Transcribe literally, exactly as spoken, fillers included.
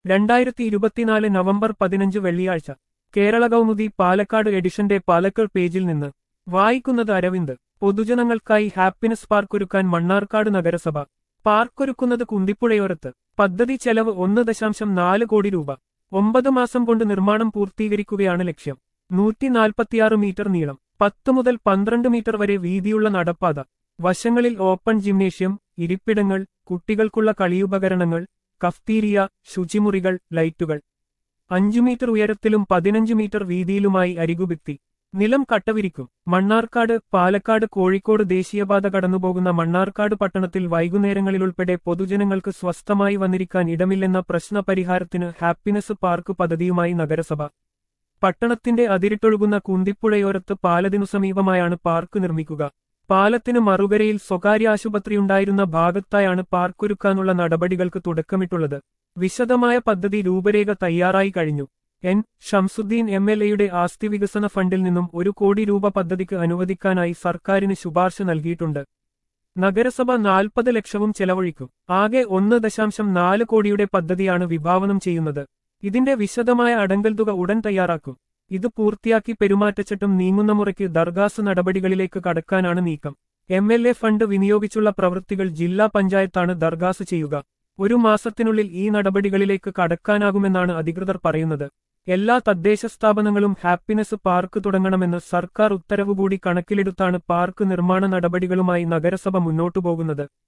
രണ്ടായിരത്തി ഇരുപത്തിനാല് നവംബർ പതിനഞ്ച് വെള്ളിയാഴ്ച കേരള കൗമുദി പാലക്കാട് എഡിഷന്റെ പാലക്കാട് പേജിൽ നിന്ന് വായിക്കുന്നത് അരവിന്ദ്. പൊതുജനങ്ങൾക്കായി ഹാപ്പിനെസ് പാർക്കൊരുക്കാൻ മണ്ണാർക്കാട് നഗരസഭ. പാർക്കൊരുക്കുന്നത് കുന്തിപ്പുഴയോരത്ത്. പദ്ധതി ചെലവ് ഒന്ന് ദശാംശം നാല് കോടി രൂപ. ഒമ്പത് മാസം കൊണ്ട് നിർമ്മാണം പൂർത്തീകരിക്കുകയാണ് ലക്ഷ്യം. നൂറ്റി നാൽപ്പത്തിയാറ് മീറ്റർ നീളം, പത്ത് മുതൽ പന്ത്രണ്ട് മീറ്റർ വരെ വീതിയുള്ള നടപ്പാത, വശങ്ങളിൽ ഓപ്പൺ ജിംനേഷ്യം, ഇരിപ്പിടങ്ങൾ, കുട്ടികൾക്കുള്ള കളിയുപകരണങ്ങൾ, കഫ്തീരിയ, ശുചിമുറികൾ, ലൈറ്റുകൾ. അഞ്ചു മീറ്റർ ഉയരത്തിലും പതിനഞ്ച് മീറ്റർ വീതിയിലുമായി അരികുഭിത്തി. നിലം കട്ടവിരിക്കും. മണ്ണാർക്കാട്, പാലക്കാട്, കോഴിക്കോട് ദേശീയപാത കടന്നുപോകുന്ന മണ്ണാർക്കാട് പട്ടണത്തിൽ വൈകുന്നേരങ്ങളിലുൾപ്പെടെ പൊതുജനങ്ങൾക്ക് സ്വസ്ഥമായി വന്നിരിക്കാൻ ഇടമില്ലെന്ന പ്രശ്ന പരിഹാരത്തിന് ഹാപ്പിനെസ് പാർക്ക് പദ്ധതിയുമായി നഗരസഭ. പട്ടണത്തിന്റെ അതിരിട്ടൊഴുകുന്ന കുന്തിപ്പുഴയോരത്ത് പാലത്തിനു സമീപമായാണ് പാർക്ക് നിർമ്മിക്കുക. പാലത്തിന് മറുകരയിൽ സ്വകാര്യ ആശുപത്രിയുണ്ടായിരുന്ന ഭാഗത്തായാണ് പാർക്കൊരുക്കാനുള്ള നടപടികൾക്ക് തുടക്കമിട്ടുള്ളത്. വിശദമായ പദ്ധതി രൂപരേഖ തയ്യാറായി കഴിഞ്ഞു. എൻ ഷംസുദ്ദീൻ എം എൽ എയുടെ ആസ്തി വികസന ഫണ്ടിൽ നിന്നും ഒരു കോടി രൂപ പദ്ധതിക്ക് അനുവദിക്കാനായി സർക്കാരിന് ശുപാർശ നൽകിയിട്ടുണ്ട്. നഗരസഭ നാൽപ്പത് ലക്ഷവും ചെലവഴിക്കും. ആകെ ഒന്ന് ദശാംശം നാല് കോടിയുടെ പദ്ധതിയാണ് വിഭാവനം ചെയ്യുന്നത്. ഇതിന്റെ വിശദമായ അടങ്കൽ തുക ഉടൻ തയ്യാറാക്കും. ഇത് പൂർത്തിയാക്കി പെരുമാറ്റച്ചട്ടം നീങ്ങുന്ന മുറയ്ക്ക് ദർഗാസ് നടപടികളിലേക്ക് കടക്കാനാണ് നീക്കം. എം എൽ എ ഫണ്ട് വിനിയോഗിച്ചുള്ള പ്രവൃത്തികൾ ജില്ലാ പഞ്ചായത്താണ് ദർഗാസ് ചെയ്യുക. ഒരു മാസത്തിനുള്ളിൽ ഈ നടപടികളിലേക്ക് കടക്കാനാകുമെന്നാണ് അധികൃതർ പറയുന്നത്. എല്ലാ തദ്ദേശ സ്ഥാപനങ്ങളും ഹാപ്പിനെസ് പാർക്ക് തുടങ്ങണമെന്ന് സർക്കാർ ഉത്തരവുകൂടി കണക്കിലെടുത്താണ് പാർക്ക് നിർമ്മാണ നടപടികളുമായി നഗരസഭ മുന്നോട്ടുപോകുന്നത്.